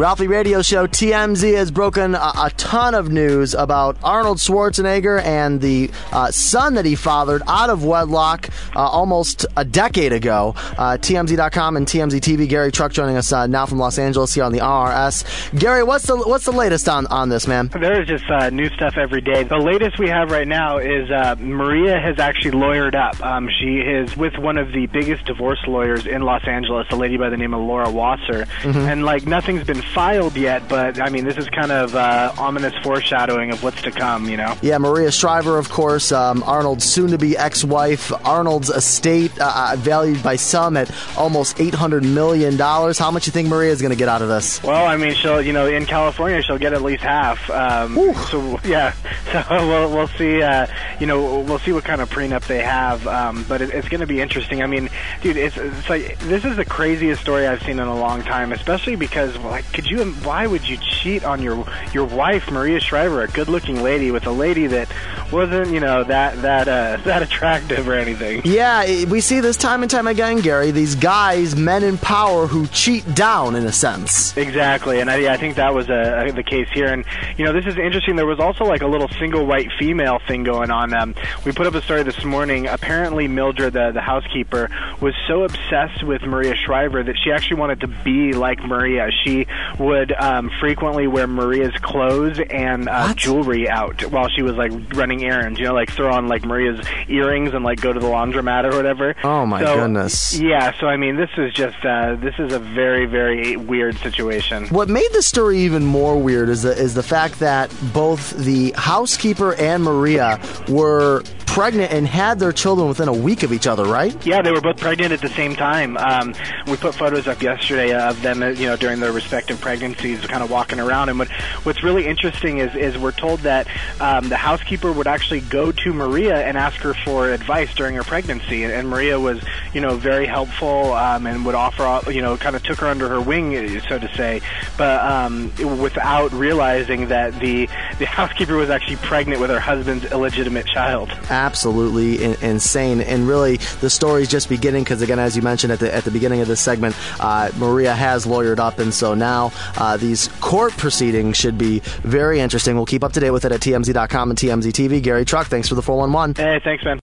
Ralphie Radio Show. TMZ has broken a ton of news about Arnold Schwarzenegger and the son that he fathered out of wedlock almost a decade ago. TMZ.com and TMZ TV. Gary Truck joining us now from Los Angeles here on the RRS. Gary, what's the latest on this, man? There is just new stuff every day. The latest we have right now is Maria has actually lawyered up. She is with one of the biggest divorce lawyers in Los Angeles, a lady by the name of Laura Wasser. And nothing's been filed yet, but I mean, this is kind of ominous foreshadowing of what's to come, you know? Yeah, Maria Shriver, of course, Arnold's soon-to-be ex-wife. Arnold's estate valued by some at almost $800 million. How much do you think Maria's going to get out of this? Well, I mean, she'll, in California, she'll get at least half. So we'll see. We'll see what kind of prenup they have. But it's going to be interesting. I mean, dude, it's like this is the craziest story I've seen in a long time, especially because why would you cheat on your wife, Maria Shriver, a good-looking lady, with a lady that wasn't, that attractive or anything? Yeah, we see this time and time again, Gary. These guys, men in power, who cheat down in a sense. Exactly, and I think that was the case here. And this is interesting. There was also a little single white female thing going on. We put up a story this morning. Apparently, Mildred, the housekeeper, was so obsessed with Maria Shriver that she actually wanted to be like Maria. She would frequently wear Maria's clothes and jewelry out while she was running errands. Throw on Maria's earrings and go to the laundromat or whatever. Oh my goodness! Yeah, so I mean, this is a very, very weird situation. What made the story even more weird is the fact that both the housekeeper and Maria were pregnant and had their children within a week of each other, right? Yeah, they were both pregnant at the same time. We put photos up yesterday of them, during their respective pregnancies, kind of walking around. And what's really interesting is we're told that the housekeeper would actually go to Maria and ask her for advice during her pregnancy, and Maria was, very helpful and would offer, kind of took her under her wing, so to say, but without realizing that the housekeeper was actually pregnant with her husband's illegitimate child. Absolutely insane. And really, the story's just beginning because, again, as you mentioned at the beginning of this segment, Maria has lawyered up, and so now these court proceedings should be very interesting. We'll keep up to date with it at TMZ.com and TMZ TV. Gary Truck, thanks for the 411. Hey, thanks, man.